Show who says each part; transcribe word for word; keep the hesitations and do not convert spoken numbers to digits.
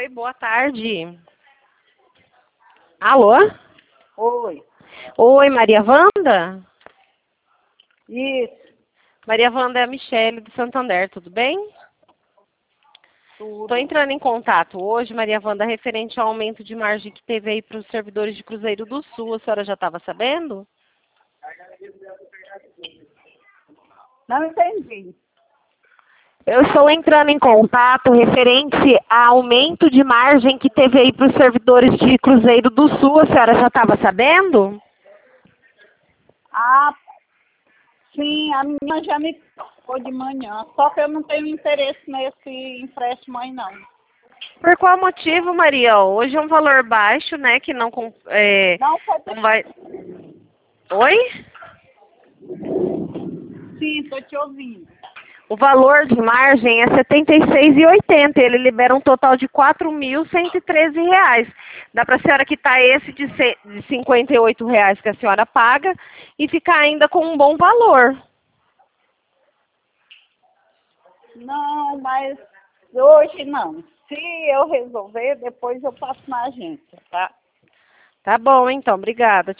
Speaker 1: Oi, boa tarde. Alô?
Speaker 2: Oi.
Speaker 1: Oi, Maria Wanda?
Speaker 2: Isso.
Speaker 1: Maria Wanda é a Michele do Santander, tudo bem?
Speaker 2: Tudo.
Speaker 1: Estou entrando em contato hoje, Maria Wanda, referente ao aumento de margem que teve aí para os servidores de Cruzeiro do Sul. A senhora já estava sabendo?
Speaker 2: Não entendi.
Speaker 1: Eu estou entrando em contato referente ao aumento de margem que teve aí para os servidores de Cruzeiro do Sul. A senhora já estava sabendo?
Speaker 2: Ah, sim, a minha já me pagou de manhã. Só que eu não tenho interesse nesse empréstimo aí, não.
Speaker 1: Por qual motivo, Maria? Hoje é um valor baixo, né? Que não, com- é,
Speaker 2: Não pode.
Speaker 1: não vai... Oi?
Speaker 2: Sim, estou te ouvindo.
Speaker 1: O valor de margem é setenta e seis reais e oitenta centavos. Ele libera um total de quatro mil cento e treze reais. Dá para a senhora quitar esse de ce- de cinquenta e oito reais que a senhora paga e ficar ainda com um bom valor.
Speaker 2: Não, mas hoje não. Se eu resolver, depois eu passo na agência, tá?
Speaker 1: Tá bom, então. Obrigada.